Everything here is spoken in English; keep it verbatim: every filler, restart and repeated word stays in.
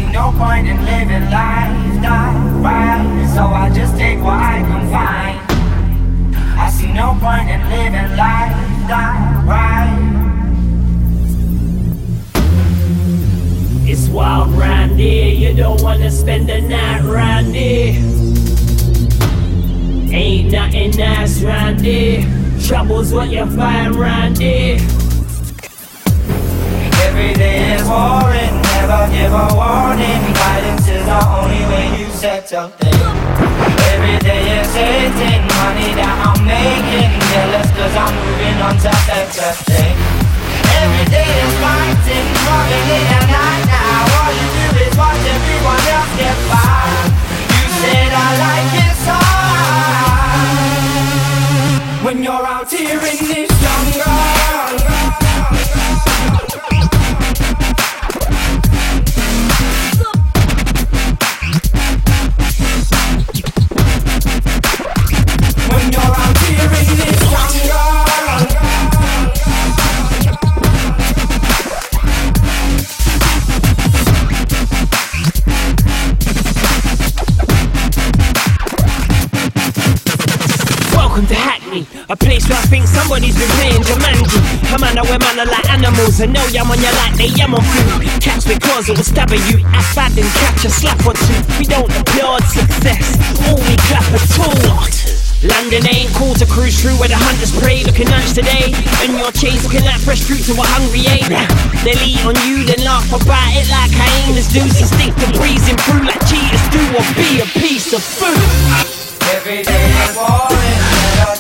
no point in living life that right, so I just take what I can find. I see no point in living life that right. It's wild round here, you don't wanna spend the night round here. Ain't nothing nice round here, trouble's what you find round here. Every day is boring, never give a warning. Violence is the only way you settle things. Every day is hating, money that I'm making. Jealous cause I'm moving on to better things. Every day is fighting, morning, late at night now. All you do is watch everyone else get by. You said I like it hard when you're out here in this jungle. When you're out here in this jungle. Welcome to Hackney, a place where I think somebody's been playing Jumanji. A man that wear man are like animals, and know yam on you like they yam on food. Catch because it will stab at you, act bad and catch a slap or two. We don't applaud success, or we clap at all. London ain't cool to cruise through where the hunters prey. Looking lunch today, and your chains looking like fresh fruit to a hungry ape. They'll eat on you, then laugh about it like hyenas do. So stick to breezing through like cheetahs do, or be a piece of food. Every day is war.